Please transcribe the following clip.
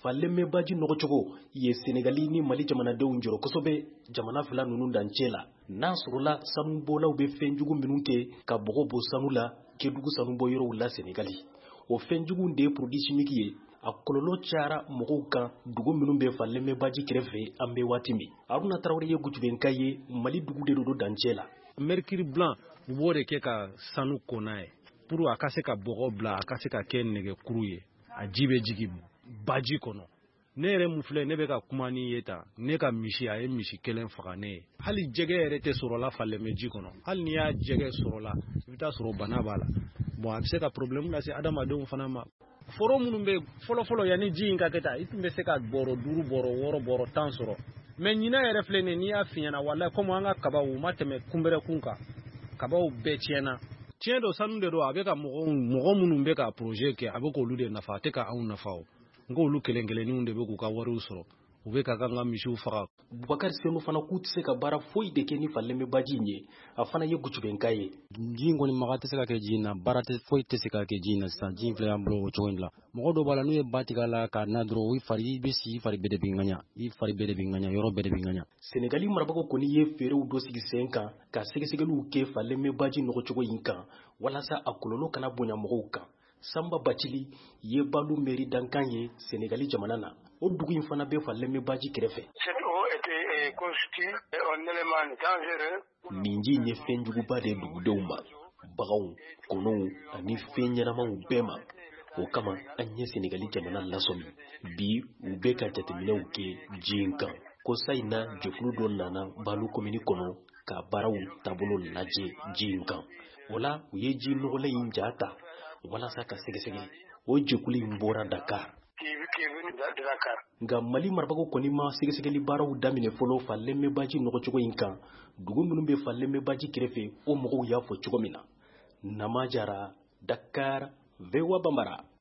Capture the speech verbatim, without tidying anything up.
falemme baji nogocogo ye Senegali ni Mali jamanadenw jɔrɔ kosɛbɛ jamana fila ninnu dancɛ la n'a sɔrɔla sanubɔlaw bɛ fɛn jugu minnu kɛ ka bɔgɔ bɔ sanu la kɛdugu sanubɔ yɔrɔw la Senegali. O fɛn jugu de ye produit chimique ye a kɔlɔlɔ cayara mɔgɔw kan dugu minnu bɛ falemme baji kɛrɛfɛ an bɛ waati min. Haruna Tarawele ye Gujubɛnka ye Mali dugu de do dancɛ la. Mercure blanc u b'o de kɛ ka sanu ko n'a ye pour a ka se ka bɔgɔ bila a ka se ka kɛ nɛgɛkuru ye a ji bɛ jigin baji kɔnɔ. Ne yɛrɛ mun filɛ ne bɛ ka kuma ni ye tan ne ka misi a ye misi kelen faga ne ye hali jɛgɛ yɛrɛ tɛ sɔrɔla falemme ji kɔnɔ hali n'i y'a jɛgɛ sɔrɔla i bɛ taa sɔrɔ bana b'a la bon a bɛ se ka problème lase adamadenw fana ma. Foro minnu bɛ fɔlɔ fɔlɔ yanni ji in ka kɛ tan i tun bɛ se ka bɔrɔ duuru bɔrɔ wɔɔrɔ bɔrɔ tan sɔrɔ mais ɲinan yɛrɛ filɛ nin n'i y'a f'i ɲɛna walahi comme an ka kabaw u ma tɛmɛ kunbɛrɛ kun kan kabaw bɛɛ tiɲɛna. Tiɲɛ don sanu de don a bɛ ka mɔgɔ mɔgɔ minnu bɛ ka projet kɛ a bɛ k'olu de nafa a tɛ ka anw nafa o. N ko olu kelen kelenninw de bɛ k'u ka wariw sɔrɔ u bɛ ka kan ka misiw faga. Bubakari Senu fana k'u tɛ se ka baara foyi de kɛ ni falemme baji in ye a fana ye Gujubɛnka ye. Ji in kɔni maga tɛ se ka kɛ ji in na baara tɛ foyi tɛ se ka kɛ ji in na sisan ji in filɛ y'an bolo o cogo in la mɔgɔ dɔw b'a la n'u ye ba tigɛ a la k'a na dɔrɔn i fari i bɛ si i fari bɛɛ de bɛ ŋaɲa i fari bɛɛ de bɛ ŋaɲa yɔrɔ bɛɛ de bɛ ŋaɲa. Senegali marabagaw kɔni ye feerew dɔ sigi sen kan ka sɛgɛsɛgɛliw kɛ falemme baji nɔgɔcogo in kan walasa a kɔlɔlɔ kana bonya mɔgɔw kan. Samba Bacili ye Balu mairie dankan ye Senegali jamana na o dugu in fana bɛ falemme baji kɛrɛfɛ. Nin ji in ye fɛn juguba de ye dugudenw ma baganw kɔnɔw ani fɛn ɲɛnamaw bɛɛ ma o kama an ye Senegali jamana lasɔmi bi u bɛ ka jateminɛw kɛ ji in kan ko sa in na jɛkulu dɔ nana Balu commune kɔnɔ ka baaraw taabolo lajɛ ji in kan o la u ye ji nɔgɔlen in ja ta walasa ka sɛgɛsɛgɛ o jɛkulu in bɔra Dakar. Nka Mali marabagaw kɔni ma sɛgɛsɛgɛli baaraw daminɛ fɔlɔ falemme baji nɔgɔcogo in kan dugu minnu bɛ falemme baji kɛrɛfɛ o mɔgɔw y'a fɔ cogo min na. Nama Jara, Dakar, V O A Bambara.